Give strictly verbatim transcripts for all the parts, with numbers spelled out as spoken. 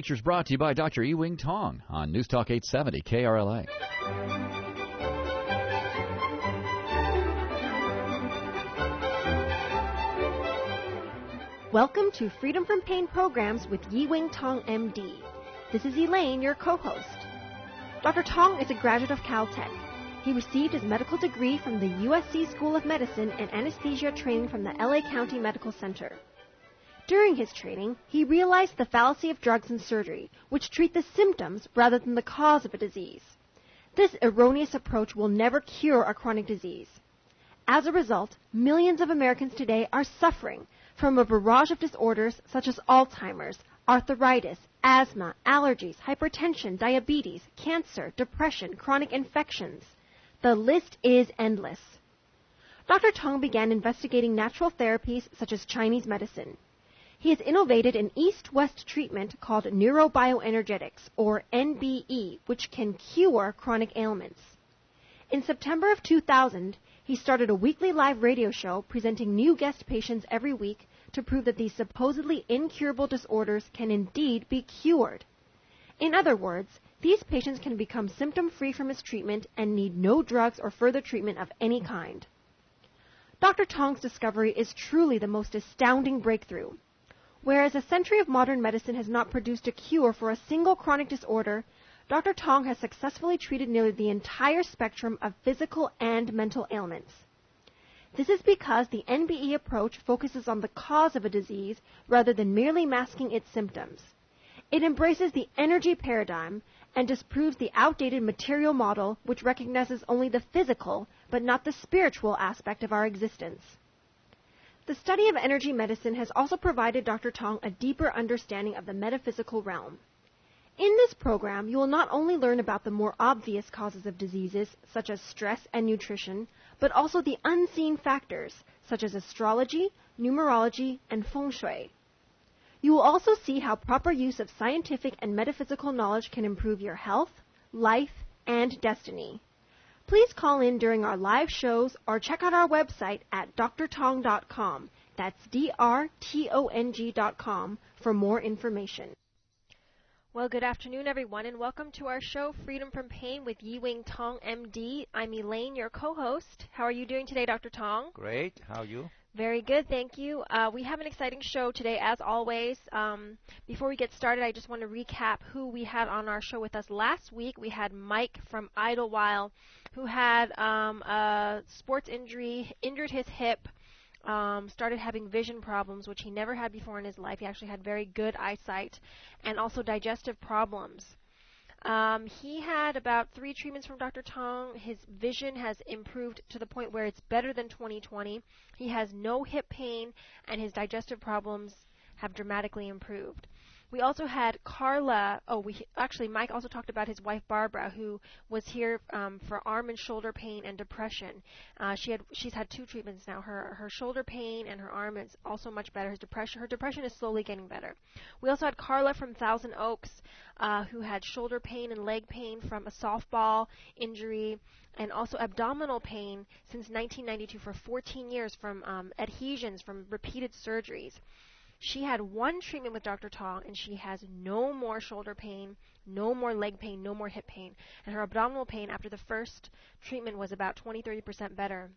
Features brought to you by Doctor Ewing Tong on News Talk eight seventy K R L A. Welcome to Freedom from Pain Programs with Ewing Tong, M D. This is Elaine, your co-host. Doctor Tong is a graduate of Caltech. He received his medical degree from the U S C School of Medicine and anesthesia training from the L A County Medical Center. During his training, he realized the fallacy of drugs and surgery, which treat the symptoms rather than the cause of a disease. This erroneous approach will never cure a chronic disease. As a result, millions of Americans today are suffering from a barrage of disorders such as Alzheimer's, arthritis, asthma, allergies, hypertension, diabetes, cancer, depression, chronic infections. The list is endless. Doctor Tong began investigating natural therapies such as Chinese medicine. He has innovated an east-west treatment called neurobioenergetics, or N B E, which can cure chronic ailments. In September of two thousand, he started a weekly live radio show presenting new guest patients every week to prove that these supposedly incurable disorders can indeed be cured. In other words, these patients can become symptom-free from his treatment and need no drugs or further treatment of any kind. Doctor Tong's discovery is truly the most astounding breakthrough. Whereas a century of modern medicine has not produced a cure for a single chronic disorder, Doctor Tong has successfully treated nearly the entire spectrum of physical and mental ailments. This is because the N B E approach focuses on the cause of a disease rather than merely masking its symptoms. It embraces the energy paradigm and disproves the outdated material model which recognizes only the physical but not the spiritual aspect of our existence. The study of energy medicine has also provided Doctor Tong a deeper understanding of the metaphysical realm. In this program, you will not only learn about the more obvious causes of diseases, such as stress and nutrition, but also the unseen factors, such as astrology, numerology, and feng shui. You will also see how proper use of scientific and metaphysical knowledge can improve your health, life, and destiny. Please call in during our live shows or check out our website at d r tong dot com. That's D R T O N G dot com for more information. Well, good afternoon, everyone, and welcome to our show, Freedom from Pain with Ewing Tong, M D. I'm Elaine, your co-host. How are you doing today, Doctor Tong? Great. How are you? Very good, thank you. Uh, we have an exciting show today, as always. Um, before we get started, I just want to recap who we had on our show with us last week. We had Mike from Idlewild, who had um, a sports injury, injured his hip, um, started having vision problems, which he never had before in his life. He actually had very good eyesight, and also digestive problems. Um, he had about three treatments from Doctor Tong. His vision has improved to the point where it's better than twenty twenty. He has no hip pain, and his digestive problems have dramatically improved. We also had Carla. Oh, we actually Mike also talked about his wife Barbara, who was here um, for arm and shoulder pain and depression. Uh, she had she's had two treatments now. Her her shoulder pain and her arm is also much better. His depression her depression is slowly getting better. We also had Carla from Thousand Oaks, uh, who had shoulder pain and leg pain from a softball injury, and also abdominal pain since nineteen ninety-two for fourteen years from um, adhesions from repeated surgeries. She had one treatment with Doctor Tong, and she has no more shoulder pain, no more leg pain, no more hip pain. And her abdominal pain after the first treatment was about twenty to thirty percent better.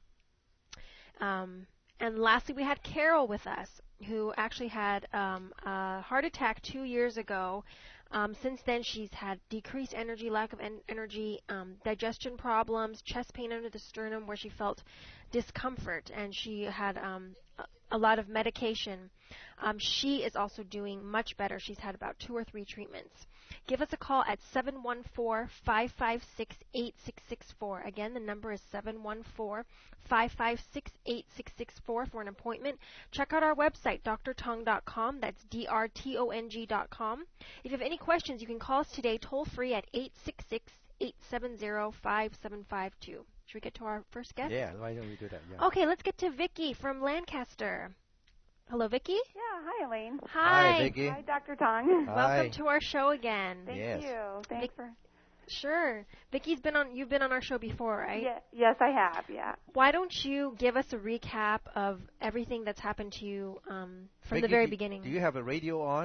Um, and lastly, we had Carol with us, who actually had um, a heart attack two years ago. Um, since then, she's had decreased energy, lack of en- energy, um, digestion problems, chest pain under the sternum where she felt discomfort, and she had um, a, a lot of medication. Um, she is also doing much better. She's had about two or three treatments. Give us a call at seven one four, five five six, eight six six four. Again, the number is seven one four, five five six, eight six six four for an appointment. Check out our website, d r tong dot com. That's D R T O N G dot com. If you have any questions, you can call us today toll-free at eight six six, eight seven zero, five seven five two. Should we get to our first guest? Yeah, why don't we do that? Yeah. Okay, let's get to Vicki from Lancaster. Hello, Vicki. Yeah, hi, Elaine. Hi. Hi, Vicki. Hi, Doctor Tong. Hi. Welcome to our show again. Thank Yes. you. Thanks Vic- for. Sure. Vicki's been on. You've been on our show before, right? Yeah, yes, I have. Yeah. Why don't you give us a recap of everything that's happened to you um, from Vicki, the very do, beginning? Do you have a radio on?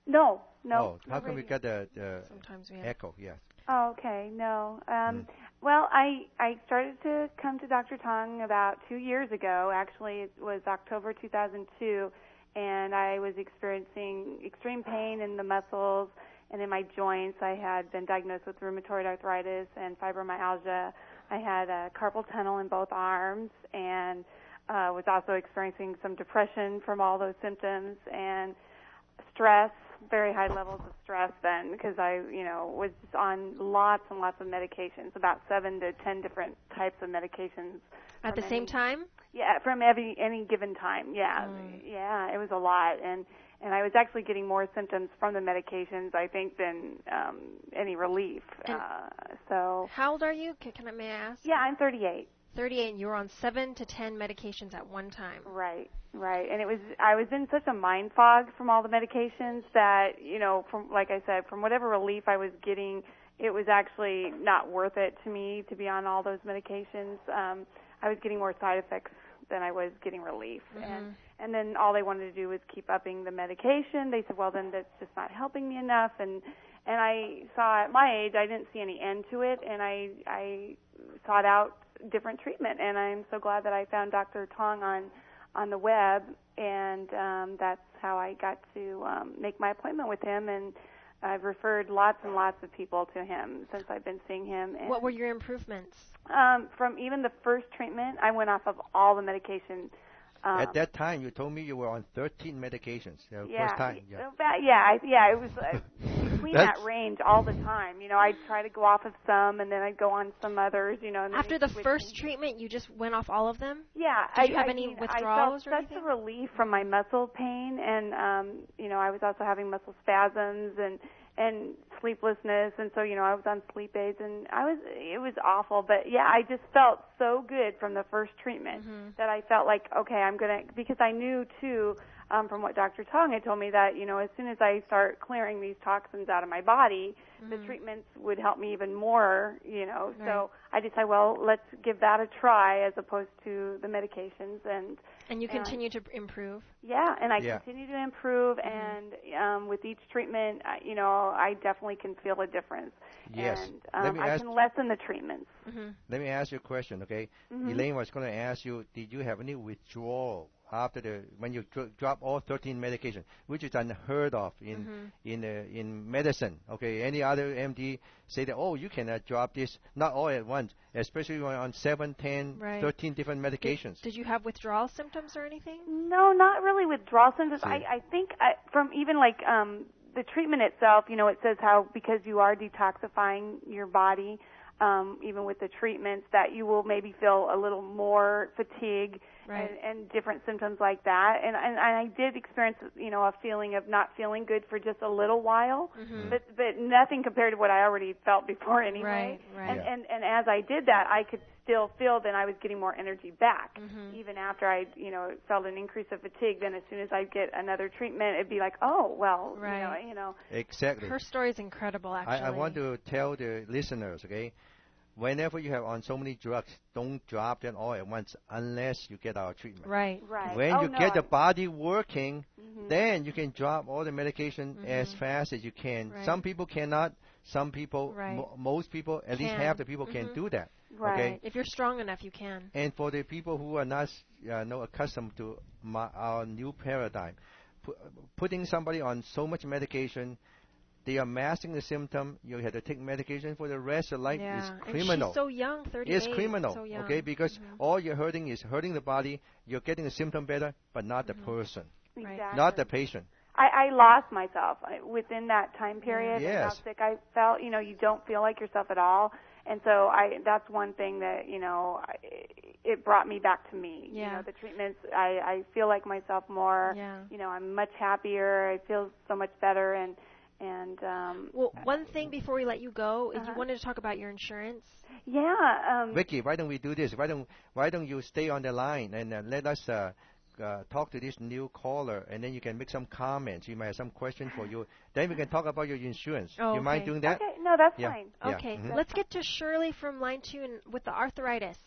No, no. Oh, no how come we radio. got the, the Sometimes we have. echo? Yes. Oh, okay, no. Um, Mm. Well, I I started to come to Doctor Tong about two years ago. Actually, it was October two thousand two, and I was experiencing extreme pain in the muscles and in my joints. I had been diagnosed with rheumatoid arthritis and fibromyalgia. I had a carpal tunnel in both arms, and uh, was also experiencing some depression from all those symptoms and stress. Very high levels of stress then, because I, you know, was on lots and lots of medications, about seven to ten different types of medications. At the from same any- time? Yeah, from every any given time. Yeah, Mm. yeah, it was a lot, and and I was actually getting more symptoms from the medications, I think, than um, any relief. And- Uh, so How old are you? Can, can I, may I ask? yeah, I'm thirty-eight. thirty-eight, and you were on seven to ten medications at one time. Right, right. And it was I was in such a mind fog from all the medications that, you know, from like I said, from whatever relief I was getting, it was actually not worth it to me to be on all those medications. Um, I was getting more side effects than I was getting relief. Mhm. And and then all they wanted to do was keep upping the medication. They said, "Well, then that's just not helping me enough." And and I saw at my age, I didn't see any end to it, and I I sought out different treatment, and I'm so glad that I found Doctor Tong on on the web, and um, that's how I got to um, make my appointment with him, and I've referred lots and lots of people to him since I've been seeing him. And, What were your improvements? um, from even the first treatment, I went off of all the medication. Um, At that time, you told me you were on thirteen medications. Uh, yeah, First time. Yeah. About, yeah, I, yeah, it was uh, between that That's- range all the time. You know, I'd try to go off of some, and then I'd go on some others. You know, and then After I'd the switch first in. treatment, you just went off all of them? Yeah. Did I, you have I any mean, withdrawals I or felt such anything? a relief from my muscle pain, and um, you know, I was also having muscle spasms and and sleeplessness, and so you know, I was on sleep aids, and I was it was awful. But yeah, I just felt so good from the first treatment Mm-hmm. that I felt like, okay, I'm gonna, because I knew too. Um, from what Doctor Tong had told me, that you know, as soon as I start clearing these toxins out of my body, the treatments would help me even more. You know, Right. so I decided, well, let's give that a try as opposed to the medications, and And you And I- continue to improve? yeah, and I Yeah. continue to improve, and um, with each treatment, I, you know, I definitely can feel a difference. Yes. And Let um, me I ask- can lessen the treatments. Mm-hmm. Let me ask you a question, okay? Mhm. Elaine was going to ask you, did you have any withdrawal after the when you dro- drop all thirteen medication, which is unheard of in Mhm. in uh, in medicine. Okay, any other M D say that, oh, you cannot drop this not all at once, especially when on seven, ten, Right. thirteen different medications. Did you have withdrawal symptoms or anything? No, not really withdrawal symptoms. See. I, I think I, from even like um, the treatment itself, you know, it says how because you are detoxifying your body, um, even with the treatments, that you will maybe feel a little more fatigue Right. and, and different symptoms like that. And, and and I did experience, you know, a feeling of not feeling good for just a little while, Mhm. but but nothing compared to what I already felt before anyway. Right, right. And, and and as I did that, I could still feel that I was getting more energy back, Mhm. even after I, you know, felt an increase of fatigue. Then as soon as I get another treatment, it'd be like, oh well, Right. you know, you know. Exactly. Her story is incredible, actually. I, I want to tell the listeners, okay, whenever you have on so many drugs, don't drop them all at once unless you get our treatment. Right. Right. When oh, you no, get the I- body working, Mhm. then you can drop all the medication Mhm. as fast as you can. Right. Some people cannot. Some people, Right. mo- most people, at least Can. half the people can Mhm. do that. Right. Okay. If you're strong enough, you can. And for the people who are not uh, no accustomed to my, our new paradigm, pu- putting somebody on so much medication, they are masking the symptom. You have to take medication for the rest of life. Yeah. It's And criminal. she's so young, thirty-eight. It's criminal, So young. okay? Because Mhm. all you're hurting is hurting the body. You're getting the symptom better, but not the Mhm. person, Right. Exactly. not the patient. I, I lost myself I- within that time period. Yes. And how sick I felt. You know, you don't feel like yourself at all. And so I, that's one thing that, you know, I, it brought me back to me. Yeah. You know, the treatments, I, I feel like myself more. Yeah. You know, I'm much happier. I feel so much better. And, and, um, Well, one thing before we let you go is you Uh-huh. wanted to talk about your insurance. yeah, um, Vicky, why don't we do this? Why don't Why don't you stay on the line and uh, let us uh, uh, talk to this new caller, and then you can make some comments. You might have some question for you. Then we can talk about your insurance. Oh, you mind okay. doing that? okay, no, that's Yeah. fine. Yeah. Okay, Mhm. let's get to Shirley from line two and with the arthritis.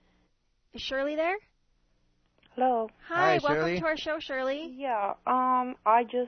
Is Shirley there? Hello. Hi, Hi, welcome Shirley. to our show, Shirley. Yeah. Um. I just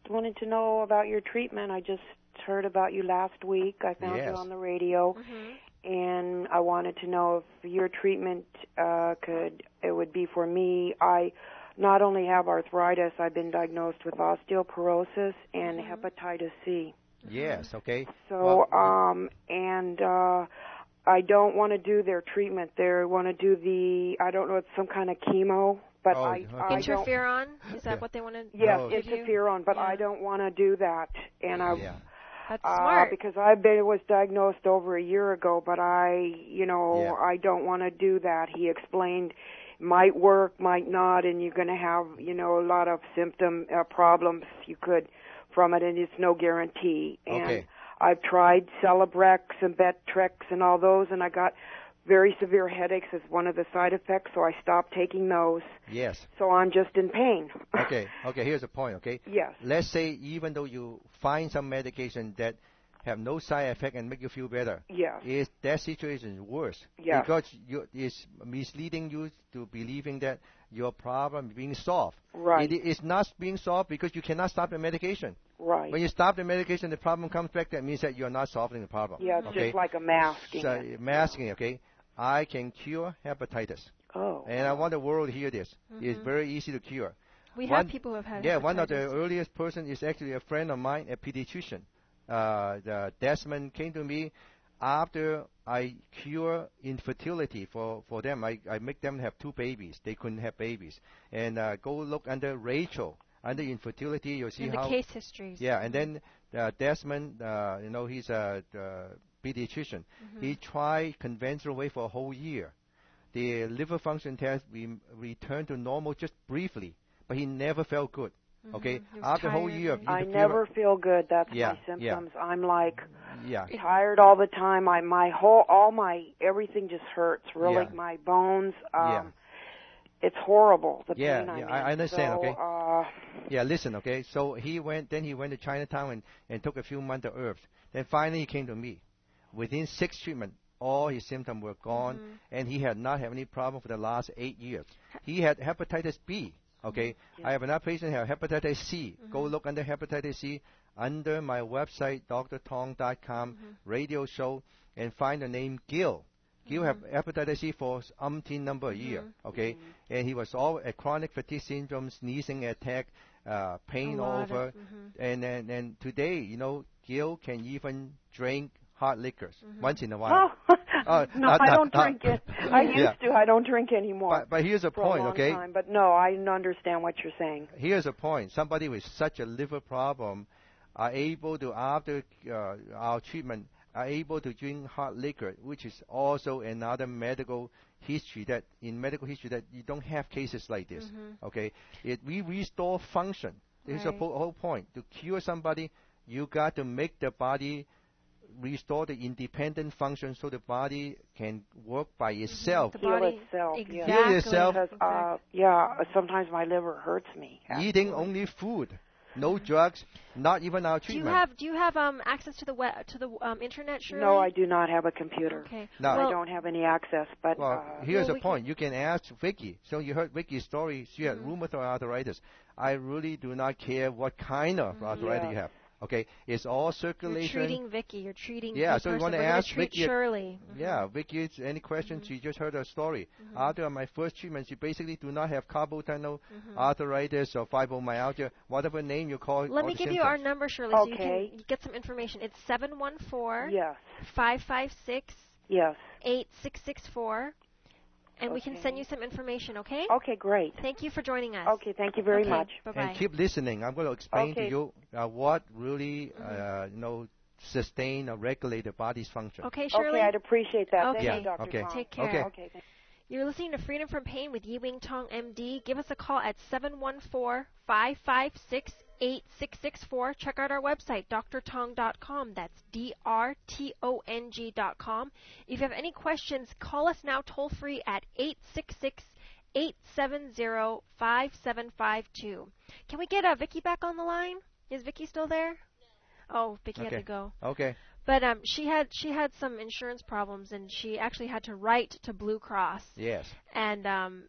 wanted to know about your treatment. I just heard about you last week. I found Yes. you on the radio, Mm-hmm. and I wanted to know if your treatment uh, could, it would be for me. I not only have arthritis, I've been diagnosed with osteoporosis and Mhm. hepatitis C. Yes, okay. So, Well, um, and uh, I don't want to do their treatment. They want to do the, I don't know, it's some kind of chemo, but Oh, I, okay. I don't. Interferon? Is that Yeah. what they want to Yes, No. give you? interferon, but Yeah. I don't want to do that. And I, yeah. That's uh, smart. because I been, was diagnosed over a year ago, but I, you know, Yeah. I don't want to do that. He explained might work, might not, and you're going to have, you know, a lot of symptom uh, problems you could from it, and it's no guarantee. And Okay. I've tried Celebrex and Betrex and all those, and I got very severe headaches as one of the side effects, so I stopped taking those. Yes. So I'm just in pain. Okay. Okay. Here's the point. Okay. Yes. Let's say even though you find some medication that have no side effect and make you feel better, Yes. is that situation is worse Yes. because you it's misleading you to believing that your problem is being solved. Right. It is not being solved because you cannot stop the medication. Right. When you stop the medication, the problem comes back. That means that you're not solving the problem. Yeah, it's okay. just like a masking. So, it. masking. Okay. I can cure hepatitis, Oh. and I want the world to hear this. It's Mhm. very easy to cure. We One- have people who have had Yeah, one of the hepatitis. earliest person is actually a friend of mine, a pediatrician. Uh, the Desmond came to me after I cure infertility for, for them. I, I make them have two babies. They couldn't have babies. And uh, go look under Rachel, under infertility. You'll see And the how. case histories. Yeah, and then uh, Desmond, uh, you know, he's a uh, pediatrician. Mhm. He tried conventional way for a whole year. The liver function test re- returned to normal just briefly, but he never felt good. Mhm. Okay, He was after a whole tired, year of right? I interfere- never feel good. That's Yeah, my yeah. symptoms. I'm like Yeah, tired all the time. I my whole all my everything just hurts. Really, Yeah. my bones. Um, Yeah. It's horrible. The Yeah, pain I'm yeah, in. I- I understand, So, okay. Uh, yeah. Listen, okay. So he went. Then he went to Chinatown and, and took a few months of herbs. Then finally he came to me. Within six treatments, all his symptoms were gone, Mhm. and he had not had any problem for the last eight years. He had hepatitis B. Okay, Yeah. I have another patient who have hepatitis C. Go Mhm. look under hepatitis C under my website, d r tong dot com, Mhm. radio show, and find the name Gil. Gil have hepatitis C for umpteen number of years. Mhm. Okay, and he was all a chronic fatigue syndrome, sneezing attack, uh, pain A all lot of- over, mhm. and and and today, you know, Gil can even drink hard liquors Mhm. once in a while. oh, Uh, no, uh, I uh, don't uh, drink it. I used Yeah. to. I don't drink anymore. But but here's the for point, a long okay? time. But no, I understand what you're saying. Here's the point. Somebody with such a liver problem are able to, after uh, our treatment, are able to drink hard liquor, which is also another medical history that, in medical history, that you don't have cases like this. Mhm. Okay? It, we restore function. This is the Right. po- whole point. To cure somebody, you got to make the body restore the independent function so the body can work by itself. The Heal body, itself, yeah. exactly. Heal yourself. Because, uh, yeah, sometimes my liver hurts me. Eating only food, no drugs, not even our Do you treatment. have do you have um access to the web to the um internet? Shirley? No, I do not have a computer. Okay. No. I Well, don't have any access. But Well, uh, here's well, the we point. You can ask Vicky. So you heard Vicky's story. She had Mhm. rheumatoid arthritis. I really do not care what kind of Mhm. arthritis Yeah. you have. Okay, it's all you're circulation. treating Vicky. You're treating. Yeah, the so you person. wanna We're gonna ask treat Vicky- Shirley. Mhm. Yeah, Vicky, any questions? Mhm. She just heard her story. Mhm. After my first treatment, she basically do not have carpal tunnel Mhm. arthritis or fibromyalgia, whatever name you call it. Let all me the give you our symptoms. number, Shirley, so you Okay. can get some information. It's seven one four yes, five five six yes. eight six six four, and we can Okay. send you some information. Okay? Okay, great. Thank you for joining us. Okay, thank you very Okay, much. Bye bye. And keep listening. I'm going to explain to Okay. you uh, what really, Mhm. uh, you know, sustain or regulate the body's function. Okay, Shirley. Okay, I'd appreciate that. Okay. Thank you, Doctor Okay. Tom. Take care. Okay. Okay, thank- You're listening to Freedom from Pain with Yi Wing Tong, M D. Give us a call at seven one four five five six eight six six four. Check out our website, d r tong dot com. That's D R T O N G dot com. If you have any questions, call us now toll free at eight six six eight seven zero five seven five two. Can we get uh, Vicky back on the line? Is Vicky still there? Oh, Vicky had Okay. to go. Okay. But um, she had she had some insurance problems, and she actually had to write to Blue Cross. Yes. And um,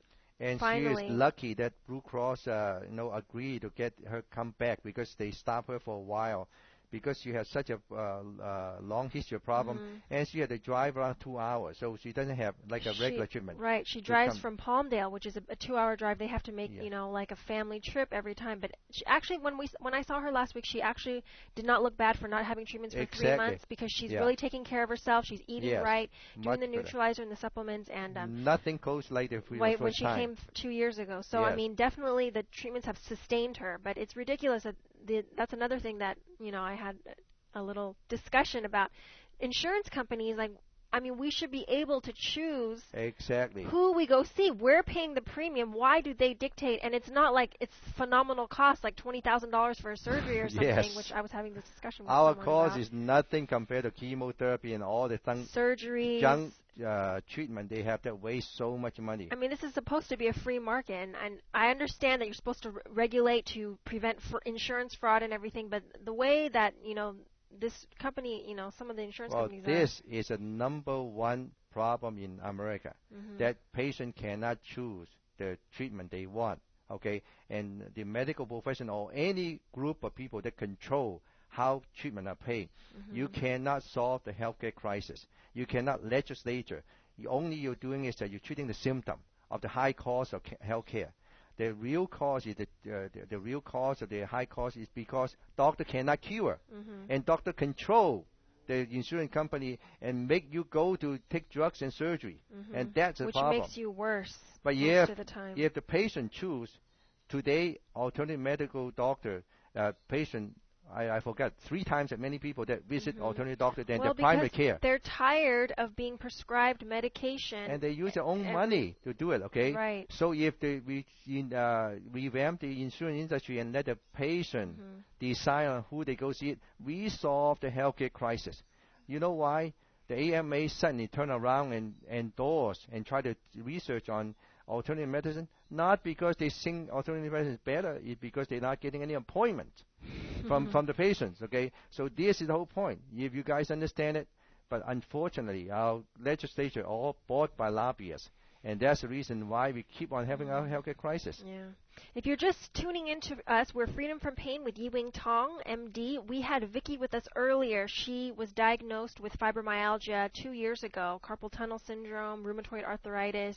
And Finally. she is lucky that Blue Cross, uh, you know, agreed to get her come back because they stopped her for a while because she has such a uh, uh, long history of problem, Mhm. and she had to drive around two hours, so she doesn't have like a She- regular treatment. Right. She to drives come- from Palmdale, which is a, a two-hour drive. They have to make, Yeah. you know, like a family trip every time. But she, actually, when we s- when I saw her last week, she actually did not look bad for not having treatments for three Exactly. months because she's Yeah. really taking care of herself. She's eating Yes, right, much doing the better. neutralizer and the supplements, and um, Nothing goes like the fir- right, first when she time. came f- two years ago. So I Yes. mean, definitely the treatments have sustained her. But it's ridiculous that the, that's another thing that you know I had a little discussion about insurance companies. Like, I mean, we should be able to choose Exactly. who we go see. We're paying the premium. Why do they dictate? And it's not like it's phenomenal cost, like twenty thousand dollars for a surgery or something, Yes. which I was having this discussion with Our someone cost about. is nothing compared to chemotherapy and all the th- Surgeries. junk uh, treatment they have that waste so much money. I mean, this is supposed to be a free market, and, and I understand that you're supposed to re- regulate to prevent fr- insurance fraud and everything, but the way that, you know, this company, you know, some of the insurance Well, companies this is a number one problem in America, Mhm. that patient cannot choose the treatment they want, okay? And the medical profession or any group of people that control how treatment are paid, Mhm. you cannot solve the healthcare crisis. You cannot legislature. The only you're doing is that you're treating the symptom of the high cost of ca- healthcare. The real cause is the, uh, the the real cause of the high cost is because doctor cannot cure, Mhm. and doctor control the insurance company and make you go to take drugs and surgery, Mhm. and that's the Which problem. makes you worse But most if of the time. if the patient choose today, alternative medical doctor, uh, patient, I, I forgot three times as many people that visit Mhm. alternative doctor than well, the primary because care, they're tired of being prescribed medication. and they use their own every- money to do it. Okay, Right. so if they re, in, uh, revamp the insurance industry and let the patient Mhm. decide on who they go see, it, we solve the healthcare crisis. You know why? The A M A suddenly turn around and endorse and try to research on alternative medicine, not because they think alternative medicine is better, it's because they're not getting any appointment from from the patients. Okay, so this is the whole point. If you guys understand it, but unfortunately, our legislature all bought by lobbyists, and that's the reason why we keep on having our healthcare crisis. Yeah. If you're just tuning in to us, we're Freedom from Pain with Yi-Wing Tong, M D. We had Vicky with us earlier. She was diagnosed with fibromyalgia two years ago, carpal tunnel syndrome, rheumatoid arthritis,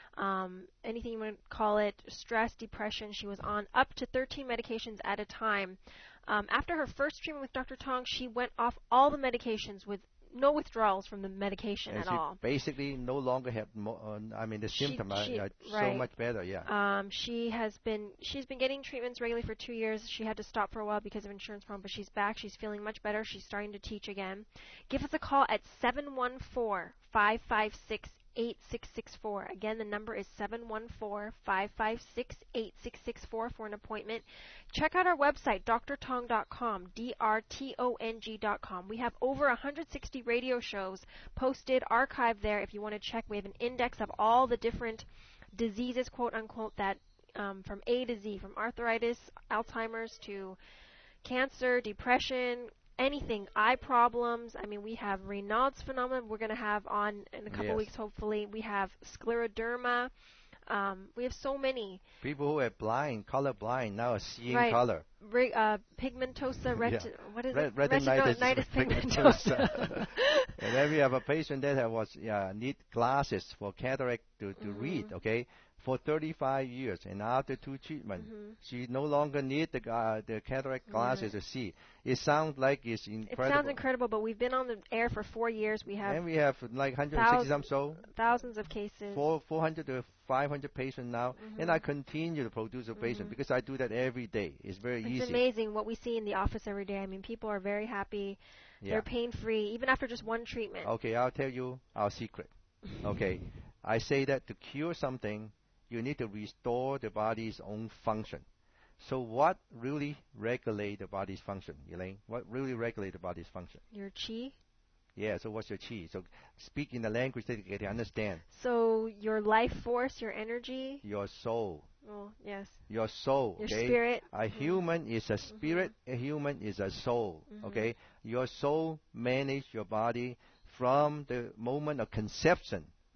um, anything you want to call it, stress, depression. She was on up to thirteen medications at a time. Um, after her first treatment with Doctor Tong, she went off all the medications with no withdrawals from the medication And at she all. basically no longer have, mo- uh, I mean, the She- symptoms are, she- are right. so much better. Yeah. Um, she has been she's been getting treatments regularly for two years. She had to stop for a while because of insurance problems, but she's back. She's feeling much better. She's starting to teach again. Give us a call at seven one four, five five six, eight six six four. Again, the number is seven one four, five five six, eight six six four for an appointment. Check out our website, d r tong dot com, D R T O N G dot com. We have over one hundred sixty radio shows posted, archived there if you want to check. We have an index of all the different diseases, quote unquote, that um, from A to Z, from arthritis, Alzheimer's to cancer, depression, anything, eye problems. I mean, we have Raynaud's phenomenon we're going to have on in a couple Yes. weeks, hopefully. We have scleroderma. Um, we have so many. People who are blind, color blind, now are seeing Right. color. Re- uh, pigmentosa, reti- Yeah. what is Ret- it? retinitis Retinitis pigmentosa. pigmentosa. And then we have a patient that have was uh, need glasses for cataract to, to Mhm. read, okay, for thirty-five years. And after two treatments, Mhm. she no longer need the uh, the cataract glasses to see. It sounds like it's It incredible. sounds incredible, but we've been on the air for four years. We have And we have like one hundred sixty some so, thousands of cases. four, 400 to five hundred patients now. And Mhm. I continue to produce a patient Mhm. because I do that every day. It's very It's easy. amazing what we see in the office every day. I mean, people are very happy. Yeah. They're pain-free, even after just one treatment. Okay, I'll tell you our secret. Okay, I say that to cure something, you need to restore the body's own function. So what really regulate the body's function, Elaine? What really regulate the body's function? Your chi. Yeah, so what's your chi? So speak in the language that they can understand. So your life force, your energy. Your soul. Well, yes. Your soul, Your okay? spirit. A Mhm. human is a spirit, a human is a soul, Mhm. okay? Your soul manage your body from the moment of conception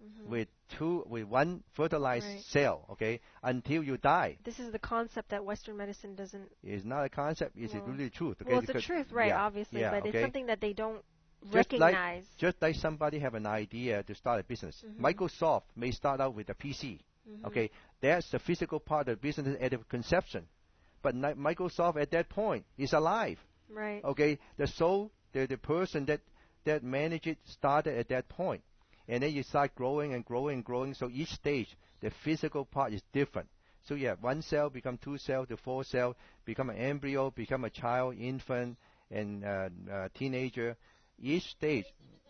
mm-hmm. with two with one fertilized right. cell, okay, until you die. This is the concept that Western medicine doesn't. It's not a concept. It's well, really the truth. Okay? Well, it's because, the truth, right? yeah, Obviously, yeah, but okay? it's something that they don't just recognize. Like, just like somebody have an idea to start a business. Mm-hmm. Microsoft may start out with a P C. Mm-hmm. Okay, that's the physical part of the business at the conception. But ni- Microsoft at that point is alive. Right. Okay, the soul, the the person that that managed it started at that point, and then you start growing and growing and growing. So each stage, the physical part is different. So yeah, one cell become two cell, to four cell, become an embryo, become a child, infant, and uh, uh, teenager. Each stage,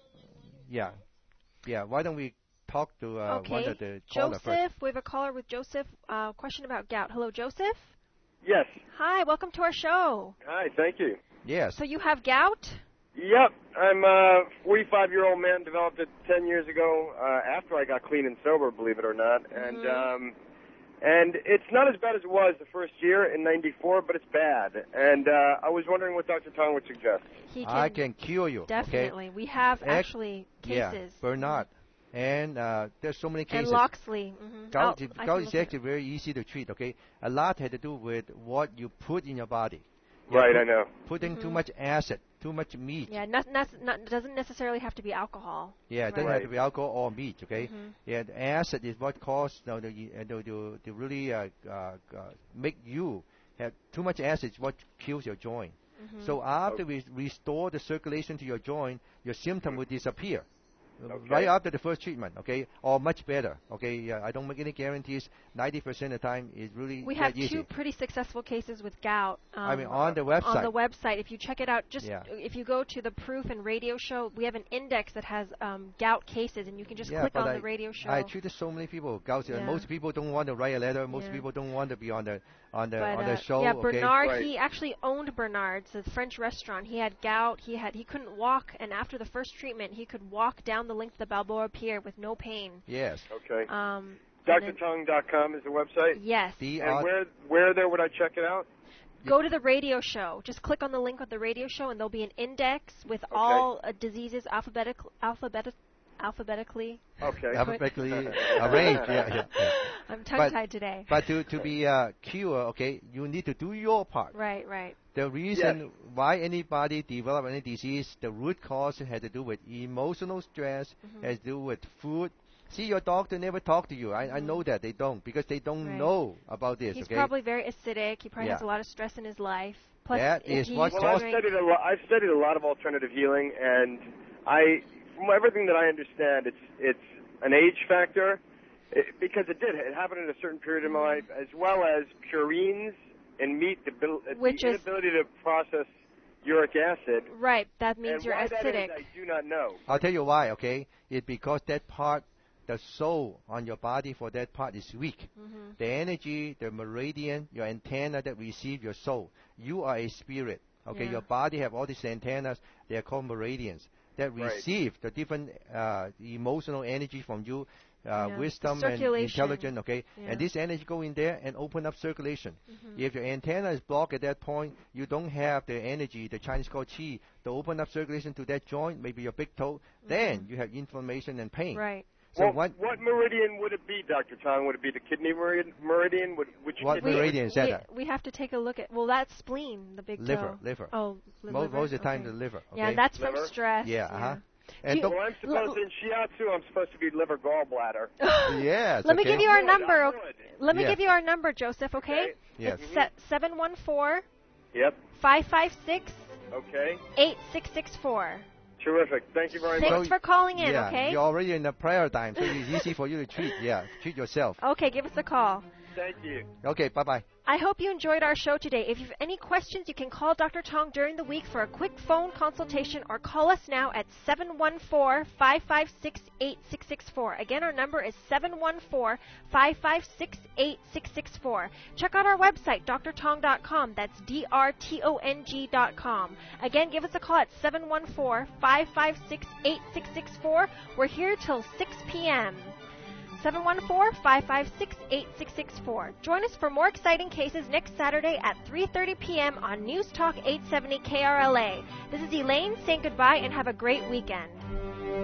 yeah, yeah. Why don't we talk to uh, okay. one of the caller Joseph, first? we have a caller with Joseph. Uh, question about gout. Hello, Joseph. Yes. Hi, welcome to our show. Hi, thank you. Yes. So you have gout? Yep, I'm a forty-five-year-old man, developed it ten years ago uh, after I got clean and sober, believe it or not. And mm-hmm. um, and it's not as bad as it was the first year in ninety-four, but it's bad. And uh, I was wondering what Doctor Tong would suggest. He can I can cure you. Definitely. Okay? We have Ac- actually cases. Yeah, Bernard. And uh, there's so many cases. And Loxley. Mm-hmm. Gout, oh, is, I gout can is look actually very easy to treat, okay? A lot had to do with what you put in your body. You Right, put, I know. Putting mm-hmm. too much acid, too much meat. Yeah, not, not, not, doesn't necessarily have to be alcohol. Yeah, it doesn't Right. have to be alcohol or meat, okay? Mm-hmm. Yeah, the acid is what causes you know, the, uh, the, the, the really uh, uh, uh, make you have too much acid is what kills your joint. Mm-hmm. So after we restore the circulation to your joint, your symptom will disappear. Okay. Right after the first treatment, okay, or much better, okay. Uh, I don't make any guarantees. Ninety percent of the time is really We that have easy. two pretty successful cases with gout. Um, I mean, on the website. On the website, if you check it out, just Yeah. if you go to the Proof and Radio Show, we have an index that has um, gout cases, and you can just yeah, click but on I, the radio show. I treated so many people with gout. Yeah. And most people don't want to write a letter. Most Yeah. people don't want to be on the on the but, on uh, the show. yeah, okay? Bernard, Right. he actually owned Bernard's, the French restaurant. He had gout. He had he couldn't walk, and after the first treatment, he could walk down the length of the Balboa Pier with no pain. Yes. Okay. Um, Dr Tong dot com is the website? Yes. The And uh, where where there would I check it out? Go to the radio show. Just click on the link of the radio show, and there'll be an index with all uh, diseases alphabetic, alphabetic, alphabetically. Okay. alphabetically arranged. Yeah, yeah, yeah. I'm tongue-tied today. But to to be uh, cured, okay, you need to do your part. Right, right. The reason Yes. why anybody develop any disease, the root cause has to do with emotional stress, Mm-hmm. has to do with food. See, your doctor never talk to you. I, I Mhm. know that they don't because they don't Right. know about this. He's okay, probably very acidic. He probably has a Yeah. lot of stress in his life. Plus, That if is he what used to Well, I've causes- drink- studied a lot. I've studied a lot of alternative healing, and I, from everything that I understand, it's it's an age factor, it, because it did. It happened in a certain period of my life, as well as purines and meat, the, abil- Which the is- inability to process uric acid. Right, that means and you're why acidic. that is, I do not know. I'll tell you why. Okay, it's because that part, the soul on your body for that part is weak. Mm-hmm. The energy, the meridian, your antenna that receive your soul. You are a spirit. Okay, Yeah. your body have all these antennas. They are called meridians that Right. receive the different uh, emotional energy from you, uh, Yeah. wisdom and Circulation. intelligence. Okay, Yeah. and this energy go in there and open up circulation. Mhm. If your antenna is blocked at that point, you don't have the energy, the Chinese call qi, to open up circulation to that joint, maybe your big toe. Then you have inflammation and pain. Right. So what, what? what meridian would it be, Doctor Tong? Would it be the kidney meridian? meridian? Would, which What kidney? meridian is that? we, at? we have to take a look at. Well, that's spleen, the big Liver, toe. liver. Oh, li- Most, liver. most of the time, okay. the liver. Okay? Yeah, and that's from Liver? stress. Yeah, uh-huh. And Do you- don't- Well, I'm supposed in shiatsu, I'm supposed to be liver gallbladder. yes. Let me okay. give you our Good, number. I'm okay? good. Let me Yeah. give you our number, Joseph. Okay? Okay. Yes. It's se- seven one four Yep. five five six Okay. eight six six four. Terrific. Thank you very much. Thanks for calling in. Yeah, Okay. you're already in the paradigm, so it's easy for you to treat. Yeah, treat yourself. Okay, give us a call. Thank you. Okay, bye bye. I hope you enjoyed our show today. If you have any questions, you can call Doctor Tong during the week for a quick phone consultation or call us now at seven one four five five six eight six six four. Again, our number is seven one four five five six eight six six four. Check out our website, D R tong dot com. That's D R T O N G dot com. Again, give us a call at seven one four five five six eight six six four. We're here till six p.m. seven one four five five six eight six six four. Join us for more exciting cases next Saturday at three thirty p.m. on News Talk eight seventy K R L A. This is Elaine saying goodbye and have a great weekend.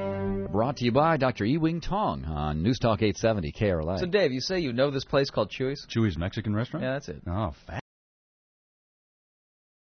Brought to you by Doctor Ewing Tong on News Talk eight seventy K R L A. So, Dave, you say you know this place called Chewy's? Chewy's Mexican restaurant? Yeah, that's it. Oh, fat.